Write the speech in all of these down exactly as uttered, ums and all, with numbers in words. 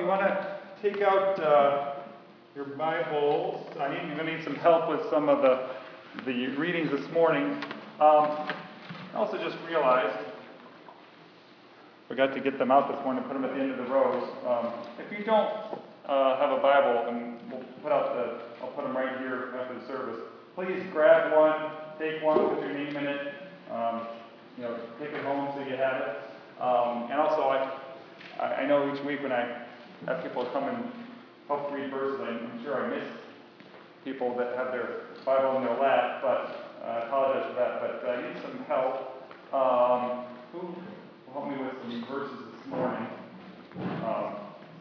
want to take out uh, your Bibles. I need, you're going to need some help with some of the, the readings this morning. Um, I also just realized, forgot to get them out this morning, put them at the end of the rows. Um, if you don't uh, have a Bible, and we'll put out the, I'll put them right here after the service. Please grab one, take one, put your name in it. Um, you know, take it home so you have it. Um, and also, I, I know each week when I have people come and help read verses, I'm sure I miss people that have their Bible in their lap, but uh, I apologize for that. But I need some help. Um, who will help me with some verses this morning? Um,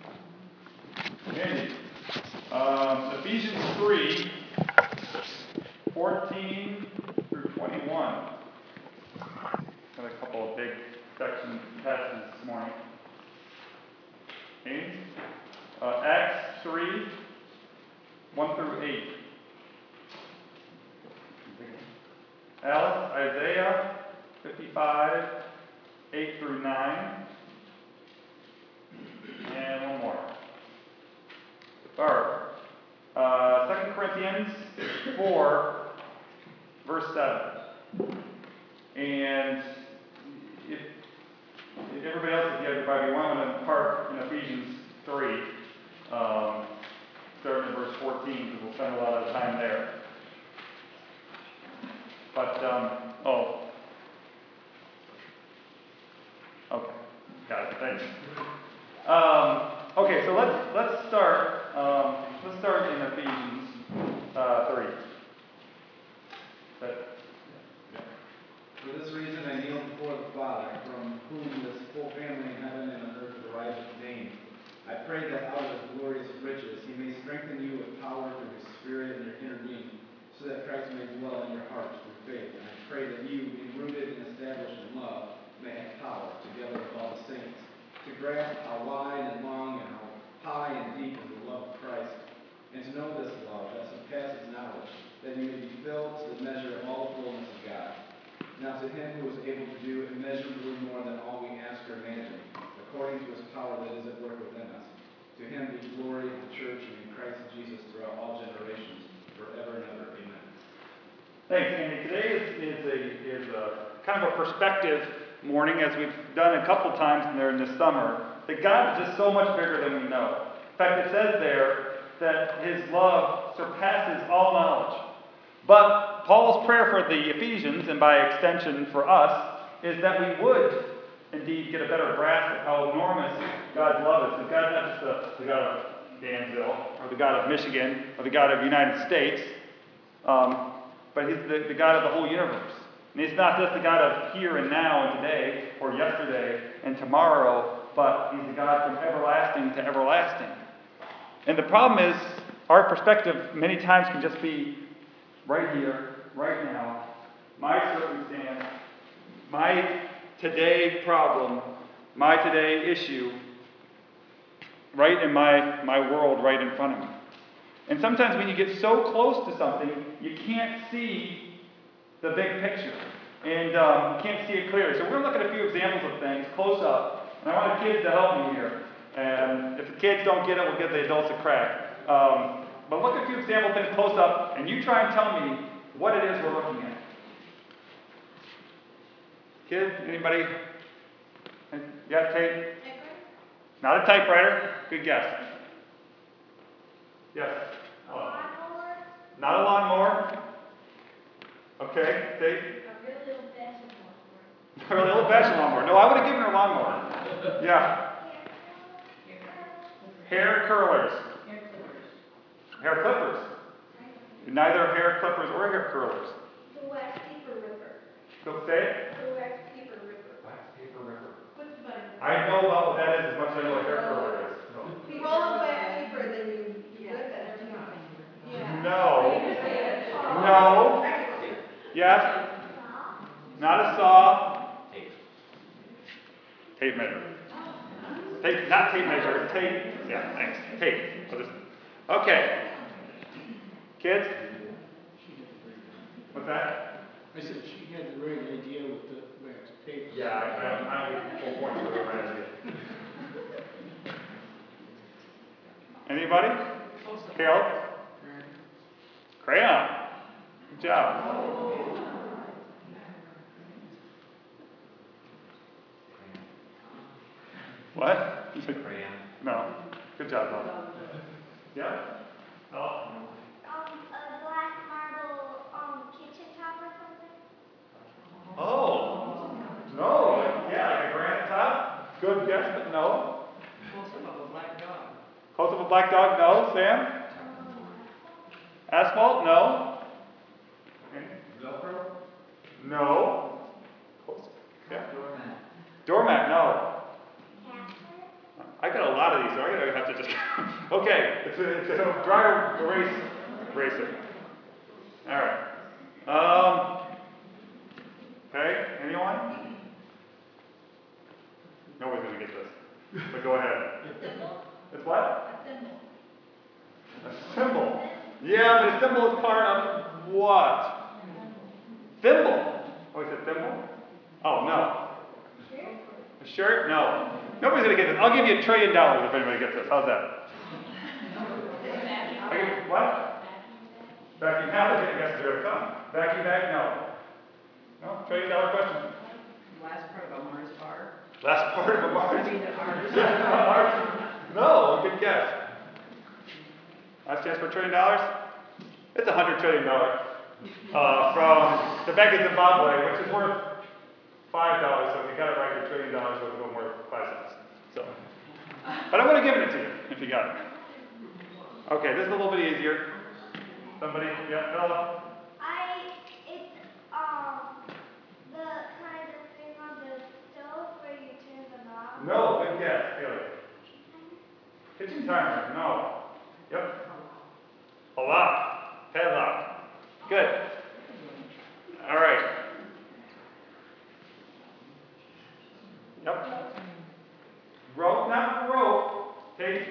Andy. Um, Ephesians three, fourteen through twenty-one. Got a couple of big section passages this morning. Okay. Uh, Acts three, one through eight. Alice, Isaiah fifty-five, eight through nine. And one more. Barb. Uh, Second Corinthians four, verse seven. And if, if everybody else, if you have your Bible, you want to park in Ephesians three, um, starting in verse fourteen, because we'll spend a lot of time there. But, um, oh. Okay, got it, thanks. Um, okay, so let's let's start, um, let's start in Ephesians uh, three. But, For this reason I kneel before the Father, from whom this whole family in heaven and on earth derives its name. I pray that out of his glorious riches he may strengthen you with power through his Spirit in your inner being, so that Christ may dwell in your hearts through faith. And I pray that you, being rooted and established in love, may have power, together with all the saints, to grasp how wide and long and how high and deep is the love of Christ, and to know this love that surpasses knowledge, that you may be filled to the measure of all the fullness of God. Now to him who is able to do immeasurably more than all we ask or imagine, according to his power that is at work within us. To him be glory in the church and in Christ Jesus throughout all generations, forever and ever. Amen. thanks, Andy. Today is, is, a, is a kind of a perspective morning, as we've done a couple times there in the summer, that God is just so much bigger than we know. In fact, it says there that his love surpasses all knowledge. But Paul's prayer for the Ephesians, and by extension for us, is that we would indeed get a better grasp of how enormous God's love is. Because God's not just the, the God of Danville, or the God of Michigan, or the God of the United States, um, but he's the, the God of the whole universe. And he's not just the God of here and now and today, or yesterday and tomorrow, but he's the God from everlasting to everlasting. And the problem is, our perspective many times can just be right here, right now, my circumstance, my today problem, my today issue, right in my, my world, right in front of me. And sometimes when you get so close to something, you can't see the big picture. And um, you can't see it clearly. So we're going to look at a few examples of things close up. And I want the kids to help me here. And if the kids don't get it, we'll give the adults a crack. Um, but look at a few example things close up, and you try and tell me what it is we're looking at. Kid, anybody? You got a tape? Not a typewriter. Good guess. Yes. Oh. Not a lawnmower. Okay, tape. A really old-fashioned lawnmower. A really old-fashioned lawnmower. No, I would have given her a lawnmower. Yeah. Hair curlers. Hair clippers. Neither hair clippers or hair curlers. The wax paper ripper. Go say it. The wax paper ripper. Wax paper ripper. What's the button? I know about what that is as much as I know what hair curler is. So. You roll the wax paper, then you you whip it. Yeah. No. No. Yes. Not a saw. Tape. Tape measure. Tape, not tape measure. Tape. Yeah, thanks. Tape. Okay. Kids? What's that? I said she had the right idea with the wax paper. Yeah, I, I, I have full points for the right idea. Anybody? Caleb? Crayon. Good job. What? You said Crayon. no. Good job, Paul. Yeah? Oh. Um, a black marble, um, kitchen top or something? Oh. No. Like, yeah, like a granite top. Good guess, but no. Close up of a black dog. Close up a black dog? No. Sam? Asphalt? No. Velcro? No. Close. Yeah. Doormat. Doormat? No. Casper? I got a lot of these, so I'm gonna have to just. Okay, it's a, it's a dry erase eraser. All right. Um. Okay. Anyone? Nobody's gonna get this. But go ahead. Symbol? It's what? A symbol. A symbol. Yeah, but a symbol is part of what? Thimble. Oh, is it thimble? Oh no. A shirt? No. Nobody's gonna get this. I'll give you a trillion dollars if anybody gets this. How's that? I give, what? Vacuum bag? I guess they're gonna come. Vacuum bag? No. No? Trillion dollar question. Last part of a Mars bar. Last part of a I Mars. mean, the Mars. No, good guess. Last chance for a trillion dollars? It's a hundred trillion dollars. Uh, from the Bank of Zimbabwe, which is worth five dollars. So if you got it right, your trillion dollars would have been worth five cents. So, but I would have given it to you if you got it. Okay, this is a little bit easier. Somebody, yeah, Bella. I, it's, um, the kind of thing on the stove where you turn the knob. No, good guess, Haley. Kitchen timer, no. Yep. A lock. Padlock. Good. All right. Yep. Rope, not rope. Take.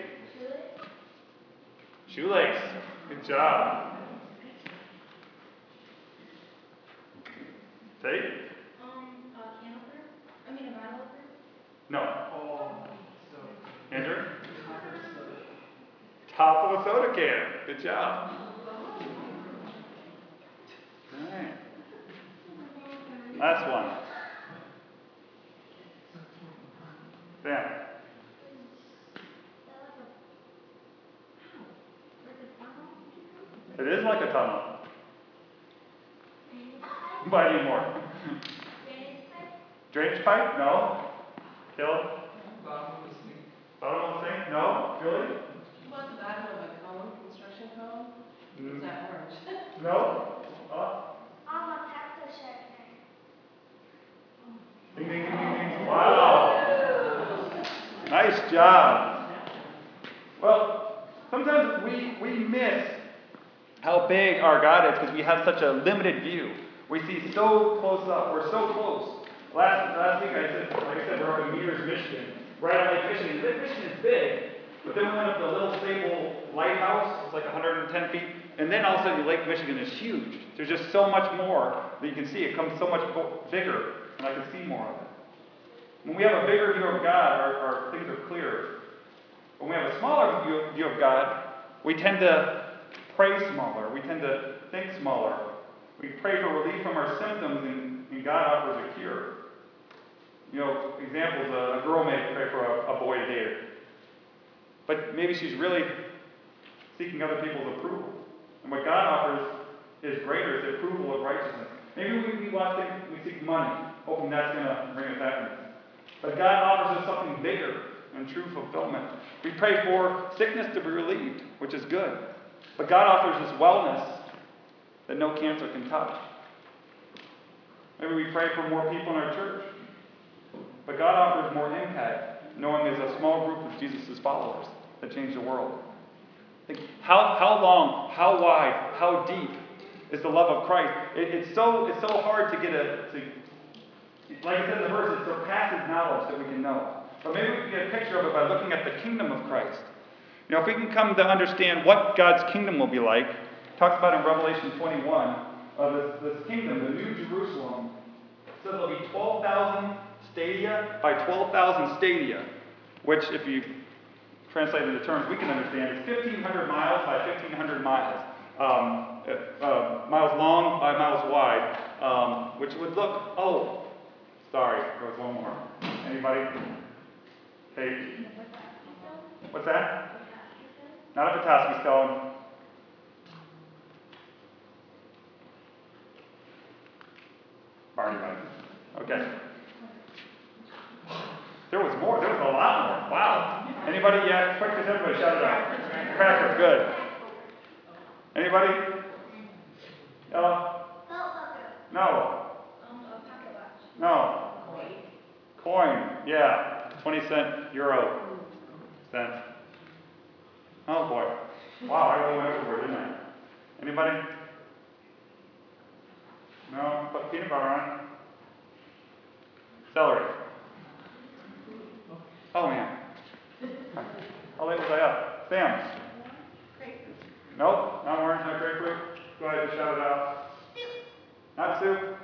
Shoelace. Good job. Take. Um, a can opener? I mean, a bottle opener? No. Oh, so. Andrew. Top of a soda can. Good job. All right. Last one. Sam. It is like a tunnel. But any more? Drainage pipe? No. Kill? Bottom of the sink. Bottom of the sink? No. Julie? What's the bottom of a cone, construction cone? It's Mm, not orange. No. Uh, I'm a pepper shaker. ding, ding, ding, ding, ding. Wow. Nice job. Well, sometimes we, we miss how big our God is because we have such a limited view. We see so close up. We're so close. Last last week I said, like I said, we're up in Mears, Michigan, right on Lake Michigan. Lake Michigan is big, but then we went up to the Little Sable Lighthouse. It's like one hundred ten feet, and then all of a sudden Lake Michigan is huge. There's just so much more that you can see. It comes so much bigger, and I can see more of it. When we have a bigger view of God, our, our things are clearer. When we have a smaller view, view of God, we tend to pray smaller. We tend to think smaller. We pray for relief from our symptoms, and, and God offers a cure. You know, examples, a, a girl may pray for a, a boy to date her. But maybe she's really seeking other people's approval. And what God offers is greater, it's the approval of righteousness. Maybe we, we want things, we seek money, hoping that's going to bring us happiness. But God offers us something bigger and true fulfillment. We pray for sickness to be relieved, which is good. But God offers us wellness that no cancer can touch. Maybe we pray for more people in our church. But God offers more impact, knowing there's a small group of Jesus' followers that change the world. Think, how, how long, how wide, how deep is the love of Christ? It, it's, so, it's so hard to get a, to, like I said in the verse, it surpasses knowledge that we can know. But maybe we can get a picture of it by looking at the kingdom of Christ. You know, if we can come to understand what God's kingdom will be like, it talks about in Revelation twenty-one, of this, this kingdom, the New Jerusalem. So there'll be twelve thousand stadia by twelve thousand stadia, which if you've translated into terms we can understand, is fifteen hundred miles by fifteen hundred miles. Um, uh, uh, miles long by miles wide, um, which would look, oh, sorry, there was one more. Anybody? Hey, what's that? Not a Petoskey stone. Barney Run. Okay. There was more. There was a lot more. Wow. Anybody? Yeah, quick as everybody, shout it out. Cracker, good. Anybody? Ella? No. No. Coin. Yeah. twenty cent euro cent. Oh boy. Wow, I really went everywhere, didn't I? Anybody? No? Put peanut butter on it. Celery. Oh man. How late was I up? Sam? Nope, not orange, not grapefruit. Go ahead and shout it out. Not soup.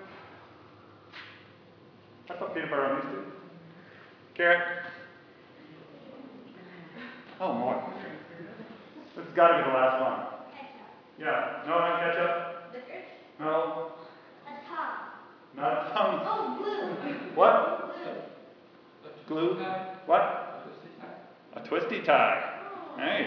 I put peanut butter on these two. Carrot. Oh boy. This has got to be the last one. Yeah. No, not ketchup. No. Not a tongue. Oh, glue. What? Glue? What? A twisty tie. Nice.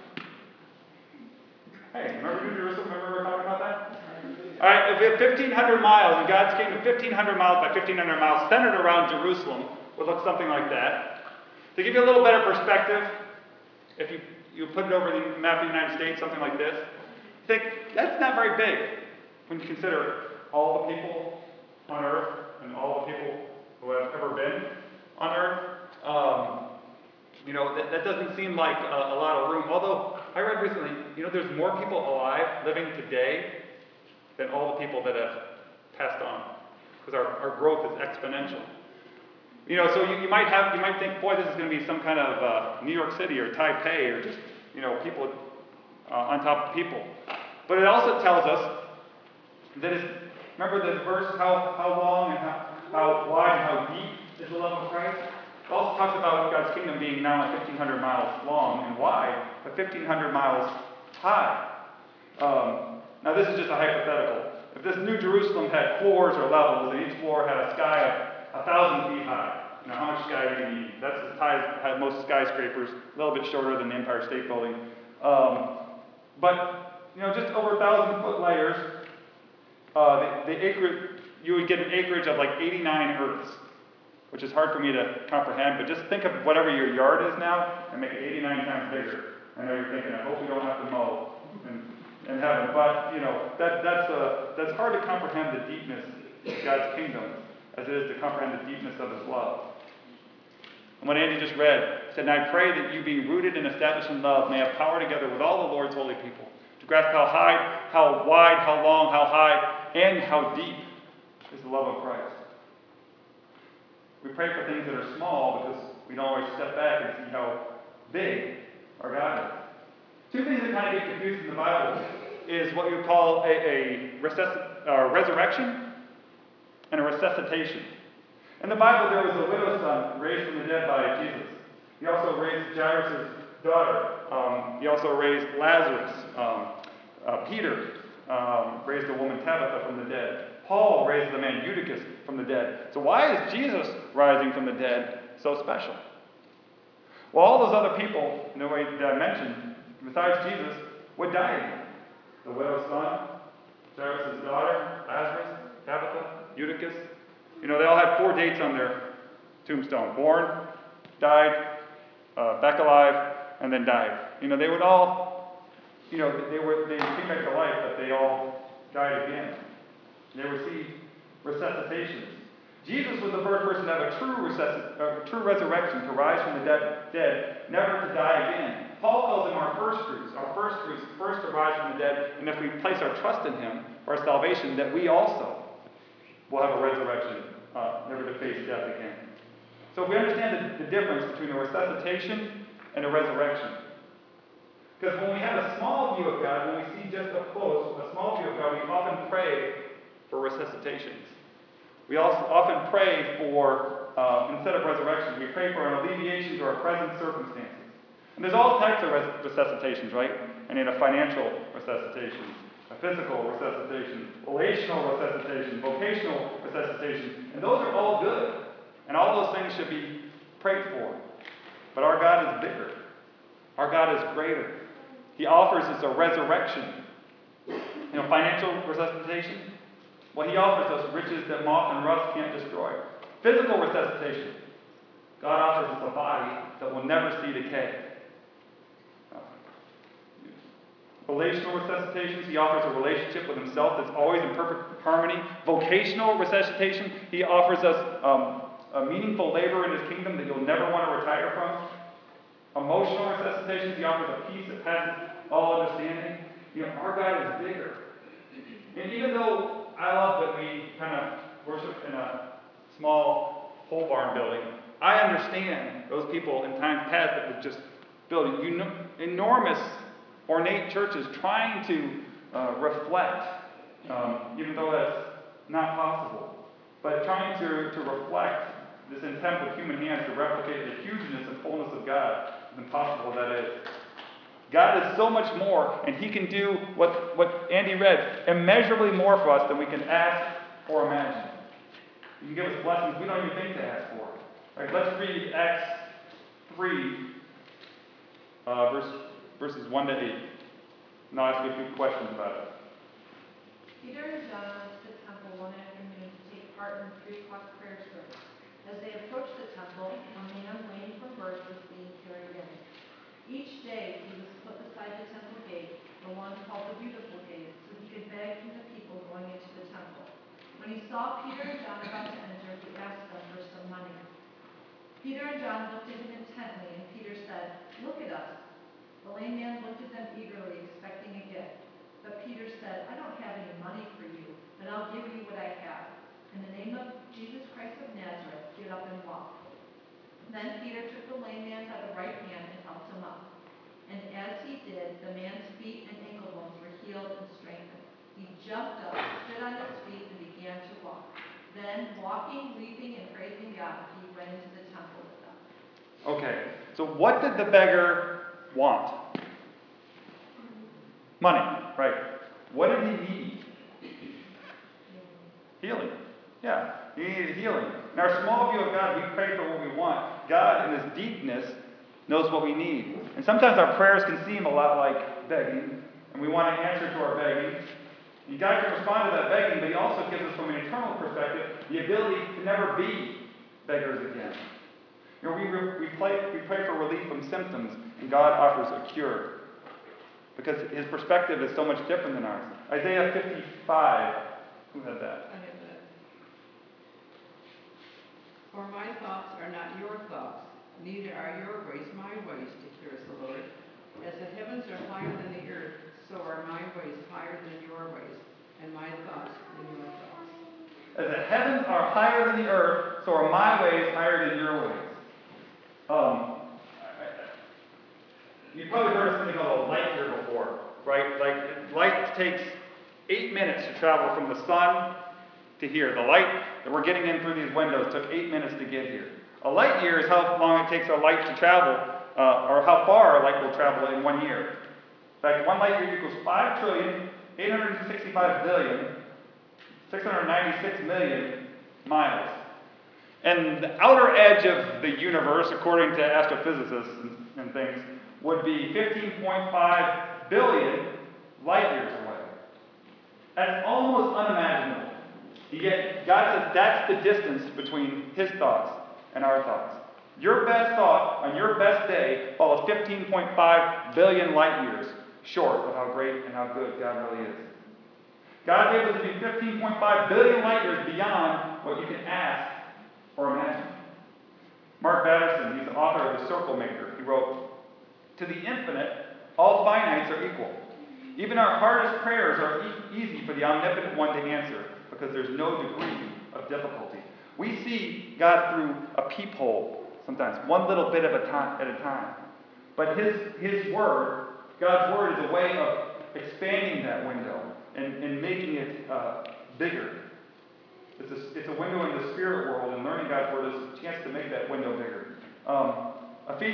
Hey, remember New Jerusalem? Remember we were talking about that? All right, if we have fifteen hundred miles, and God's kingdom, fifteen hundred miles by fifteen hundred miles, centered around Jerusalem, would look something like that. To give you a little better perspective, if you, you put it over the map of the United States, something like this, think that's not very big when you consider all the people on earth and all the people who have ever been on earth. Um, you know, that, that doesn't seem like a, a lot of room. Although, I read recently, you know, there's more people alive living today than all the people that have passed on. Because our, our growth is exponential. You know, so you, you might have, you might think, boy, this is going to be some kind of uh, New York City or Taipei or just, you know, people uh, on top of people. But it also tells us that it's, remember the verse, how, how long and how, how wide and how deep is the love of Christ? It also talks about God's kingdom being not only fifteen hundred miles long and wide, but fifteen hundred miles high. Um, now this is just a hypothetical. If this New Jerusalem had floors or levels, and each floor had a sky of a thousand feet high, you know, how much sky do you need? That's as high as most skyscrapers, a little bit shorter than the Empire State Building. Um, but, you know, just over a thousand foot layers, uh, the, the acre, you would get an acreage of like eighty-nine earths, which is hard for me to comprehend, but just think of whatever your yard is now and make it eighty-nine times bigger. I know you're thinking, I hope we don't have to mow in, in heaven, but, you know, that, that's, uh, that's hard to comprehend the deepness of God's kingdom as it is to comprehend the deepness of his love. And what Andy just read said, and I pray that you, being rooted and established in love, may have power together with all the Lord's holy people to grasp how high, how wide, how long, how high, and how deep is the love of Christ. We pray for things that are small because we don't always step back and see how big our God is. Two things that kind of get confused in the Bible is what you call a, a resusc- uh, resurrection and a resuscitation. In the Bible, there was a widow's son raised from the dead by Jesus. He also raised Jairus' daughter. Um, he also raised Lazarus. Um, uh, Peter um, raised a woman, Tabitha, from the dead. Paul raised the man Eutychus from the dead. So why is Jesus rising from the dead so special? Well, all those other people, in the way that I mentioned, besides Jesus, would die again. The widow's son, Jairus' daughter, Lazarus, Tabitha, Eutychus. You know, they all had four dates on their tombstone. Born, died, uh, back alive, and then died. You know, they would all, you know, they were they came back to life, but they all died again. They received resuscitations. Jesus was the first person to have a true, resusc- a true resurrection, to rise from the dead, dead, never to die again. Paul calls him our first fruits, our first fruits, first to rise from the dead, and if we place our trust in him for our salvation, that we also will have a resurrection, uh, never to face death again. So if we understand the, the difference between a resuscitation and a resurrection, because when we have a small view of God, when we see just up close, a small view of God, we often pray for resuscitations. We also often pray for, uh, instead of resurrection, we pray for an alleviation to our present circumstances. And there's all types of res- resuscitations, right? I mean, a financial resuscitation, a physical resuscitation, relational resuscitation, vocational resuscitation, and those are all good. And all those things should be prayed for. But our God is bigger. Our God is greater. He offers us a resurrection. You know, financial resuscitation, well, he offers us riches that moth and rust can't destroy. Physical resuscitation, God offers us a body that will never see decay. Relational resuscitations, he offers a relationship with himself that's always in perfect harmony. Vocational resuscitation, he offers us um, a meaningful labor in his kingdom that you'll never want to retire from. Emotional resuscitations, he offers a peace that passes all understanding. You know, our God is bigger. And even though I love that we kind of worship in a small pole barn building, I understand those people in times past that would just build un- enormous ornate churches trying to uh, reflect, um, even though that's not possible, but trying to, to reflect this intent with human hands to replicate the hugeness and fullness of God, as impossible that is. God is so much more, and he can do what, what Andy read, immeasurably more for us than we can ask or imagine. He can give us blessings we don't even think to ask for. All right, let's read Acts three, uh, verse, verses one to eight. And I'll ask you a few questions about it. Peter and John went to the temple one afternoon to take part in the three o'clock prayer service. As they approached the temple, a man lame from birth was being carried in. Each day he was put beside the temple gate, the one called the Beautiful Gate, so he could beg from the people going into the temple. When he saw Peter and John about to enter, he asked them for some money. Peter and John looked at him intently, and Peter said, "Look at us." The lame man looked at them eagerly, expecting a gift. But Peter said, "I don't have any money for you, but I'll give you what I have. In the name of Jesus Christ of Nazareth, get up and walk." Then Peter took the lame man by the right hand and helped him up. And as he did, the man's feet and ankle bones were healed and strengthened. He jumped up, stood on his feet, and began to walk. Then, walking, leaping, and praising God, he went into the temple with them. Okay, so what did the beggar want? Money, right. What did he need? Healing. Yeah, he needed healing. In our small view of God, we pray for what we want. God, in his deepness, knows what we need. And sometimes our prayers can seem a lot like begging, and we want an answer to our begging. And God can respond to that begging, but he also gives us, from an eternal perspective, the ability to never be beggars again. You know, we, we, pray, we pray for relief from symptoms, and God offers a cure. Because his perspective is so much different than ours. Isaiah fifty-five, who had that? I have that. For my thoughts are not your thoughts, neither are your ways my ways, declares the Lord. As the heavens are higher than the earth, so are my ways higher than your ways, and my thoughts than your thoughts. As the heavens are higher than the earth, so are my ways higher than your ways. Um, you probably heard of something called a light year before, right? Like, light takes eight minutes to travel from the sun to here. The light that we're getting in through these windows took eight minutes to get here. A light year is how long it takes a light to travel, uh, or how far a light will travel in one year. In fact, one light year equals five trillion, eight hundred sixty-five billion, six hundred ninety-six million miles. And the outer edge of the universe, according to astrophysicists and, and things, would be fifteen point five billion light years away. That's almost unimaginable. Yet God says that's the distance between his thoughts and our thoughts. Your best thought on your best day falls fifteen point five billion light years short of how great and how good God really is. God is able to be fifteen point five billion light years beyond what you can ask or imagine. Mark Batterson, he's the author of The Circle Maker. He wrote, "To the infinite, all finites are equal. Even our hardest prayers are e- easy for the omnipotent one to answer, because there's no degree of difficulty." We see God through a peephole sometimes, one little bit of a time at a time. But his, his word, God's word, is a way of expanding that window and, and making it uh, bigger. It's a, it's a window in the spirit world, and learning God's word is a chance to make that window bigger. Um, Ephesians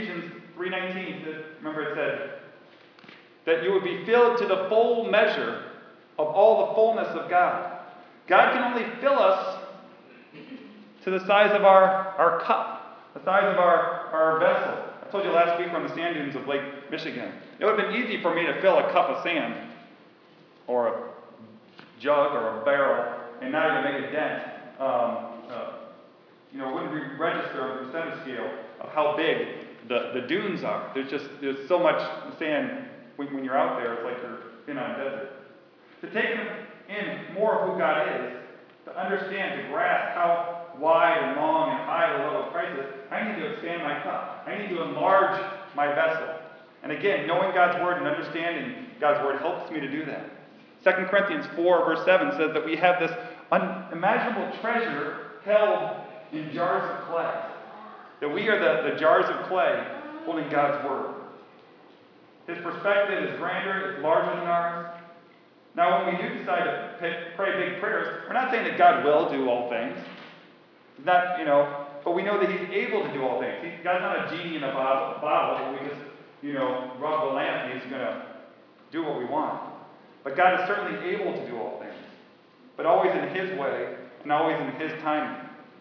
three nineteen, remember it said, that you would be filled to the full measure of all the fullness of God. God can only fill us to the size of our, our cup, the size of our, our vessel. I told you last week we're on the sand dunes of Lake Michigan. It would have been easy for me to fill a cup of sand or a jug or a barrel and not even make a dent. Um, uh, you know, it wouldn't re- register on the percentage scale of how big the, the dunes are. There's just there's so much sand when, when you're out there. It's like you're in a desert. To take in more of who God is, to understand, to grasp how wide and long and high the love of Christ is, I need to expand my cup. I need to enlarge my vessel. And again, knowing God's word and understanding God's word helps me to do that. Second Corinthians four, verse seven says that we have this unimaginable treasure held in jars of clay. That we are the, the jars of clay holding God's word. His perspective is grander, it's larger than ours. Now, when we do decide to pay, pray big prayers, we're not saying that God will do all things. It's not, you know, but we know that He's able to do all things. He, God's not a genie in a bottle, bottle where we just, you know, rub the lamp and He's going to do what we want. But God is certainly able to do all things, but always in His way and always in His timing.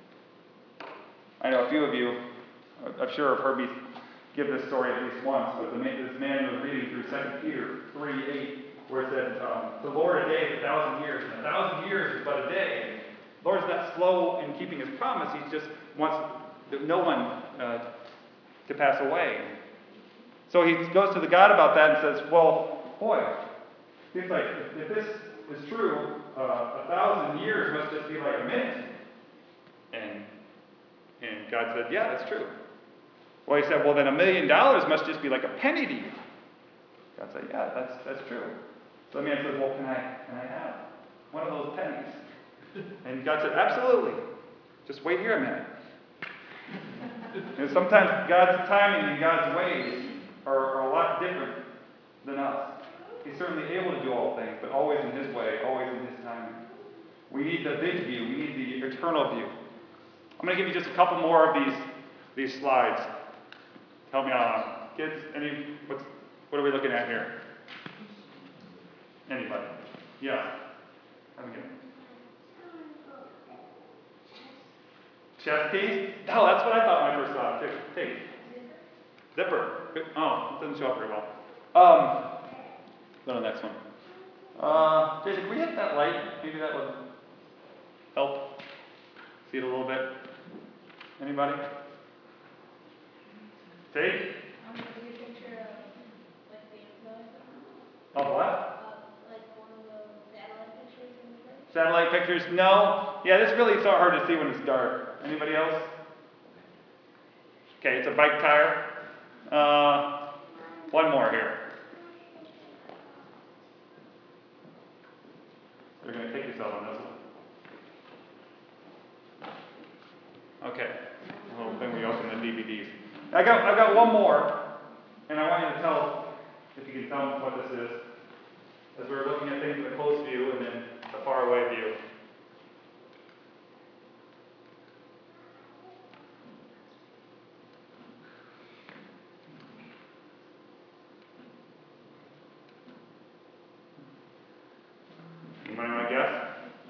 I know a few of you, I'm sure, have heard me give this story at least once, but the, this man was reading through Second Peter three eight, where it said, um, the Lord a day is a thousand years, and a thousand years is but a day. The Lord's not slow in keeping His promise. He just wants no one uh, to pass away. So he goes to the God about that and says, well, boy, seems like if, if this is true, uh, a thousand years must just be like a minute. And, and God said, yeah, that's true. Well, he said, well, then a million dollars must just be like a penny to you. God said, yeah, that's that's true. So the man says, well, can I can I have one of those pennies? And God said, absolutely. Just wait here a minute. And sometimes God's timing and God's ways are, are a lot different than us. He's certainly able to do all things, but always in His way, always in His timing. We need the big view. We need the eternal view. I'm going to give you just a couple more of these, these slides. Help me out on them. Kids, any, what's, what are we looking at here? Anybody? Yeah. Have a good one. Chest piece? No, that's what I thought when I first saw it, too. Hey. Zipper. Oh, it doesn't show up very well. Um, go to the next one. Uh, Jason, can we hit that light? Maybe that would help. See it a little bit. Anybody? Take? Um, can you picture of, like, the inside? Of what? Uh, like one of the satellite pictures in the place? Satellite pictures? No. Yeah, this really is so hard to see when it's dark. Anybody else? Okay, it's a bike tire. Uh, one more here. You're going to take yourself on this one. Okay. Well, then we open the D V Ds. I got, I've got one more, and I want you to tell, if you can tell what this is, as we're looking at things in the close view and then the far away view. Anybody want to guess?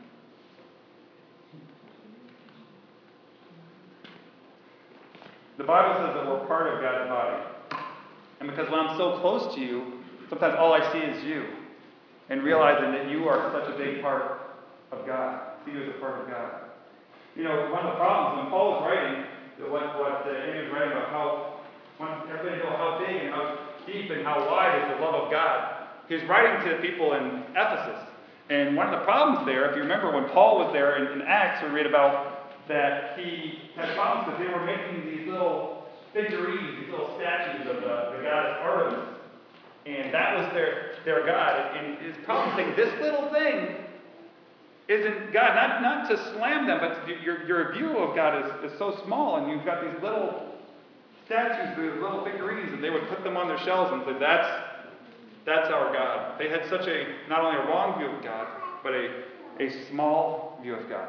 The Bible says that we're part of God's body. And because when I'm so close to you, sometimes all I see is you. And realizing that you are such a big part of God. See you as a part of God. You know, one of the problems when Paul was writing, what, what uh, Amy was writing about how, when everybody knows how big and how deep and how wide is the love of God, he was writing to people in Ephesus. And one of the problems there, if you remember when Paul was there in, in Acts, we read about that he had problems because they were making these little figurines, these little statues of the, the goddess Artemis. And that was their, their god. And his problem saying, this little thing isn't God. Not, not to slam them, but to, your, your view of God is, is so small, and you've got these little statues, these little figurines, and they would put them on their shelves and say, that's, that's our God. They had such a, not only a wrong view of God, but a, a small view of God.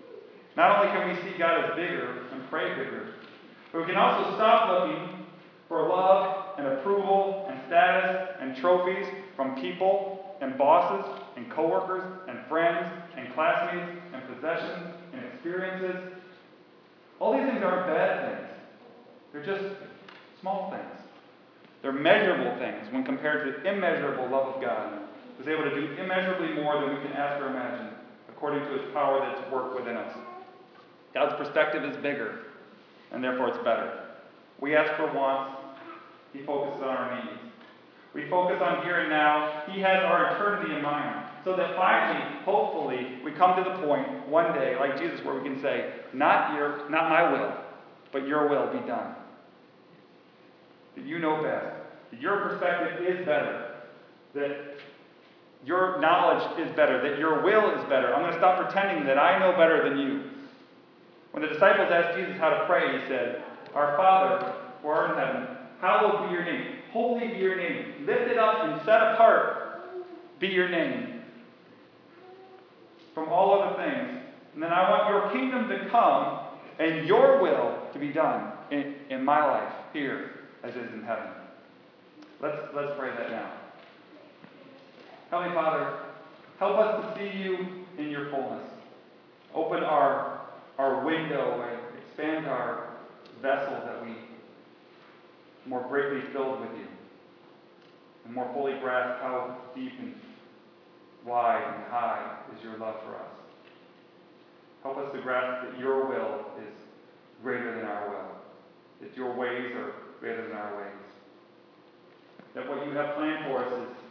Not only can we see God as bigger and pray bigger, but we can also stop looking for love and approval and status and trophies from people and bosses and coworkers and friends and classmates and possessions and experiences. All these things aren't bad things. They're just small things. They're measurable things when compared to the immeasurable love of God, who's able to do immeasurably more than we can ask or imagine, according to his power that's at work within us. God's perspective is bigger, and therefore it's better. We ask for wants, he focuses on our needs. We focus on here and now, he has our eternity in mind. So that finally, hopefully, we come to the point one day, like Jesus, where we can say, not your, not my will, but your will be done. That you know best. That your perspective is better. That your knowledge is better. That your will is better. I'm going to stop pretending that I know better than you. When the disciples asked Jesus how to pray, he said, Our Father, who art in heaven, hallowed be your name. Holy be your name. Lifted up and set apart be your name from all other things. And then I want your kingdom to come and your will to be done in, in my life here as it is in heaven. Let's, let's pray that now. Heavenly Father, help us to see you in your fullness. Open our, our window and expand our vessel that we more greatly filled with you and more fully grasp how deep and wide and high is your love for us. Help us to grasp that your will is greater than our will, that your ways are greater than our ways, that what you have planned for us is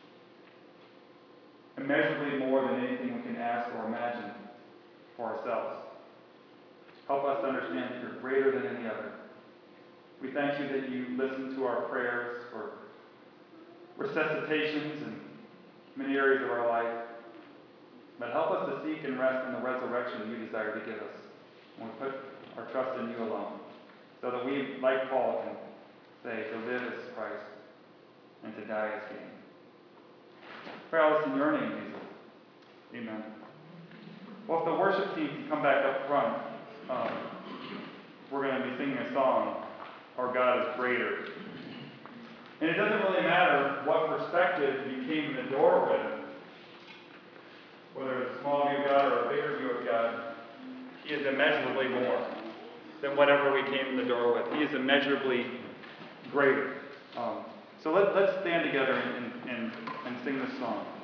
immeasurably more than anything we can ask or imagine for ourselves. Help us to understand that you're greater than any other. We thank you that you listen to our prayers for resuscitations in many areas of our life. But help us to seek and rest in the resurrection you desire to give us when we put our trust in you alone, so that we, like Paul, can say, to live is Christ and to die is gain. Pray all this in your name, Jesus. Amen. Well, if the worship team can come back up front, um, we're going to be singing a song, Our God is Greater. And it doesn't really matter what perspective you came in the door with, whether it's a small view of God or a bigger view of God. He is immeasurably more than whatever we came in the door with. He is immeasurably greater. Um, so let, let's stand together and, and, and sing this song.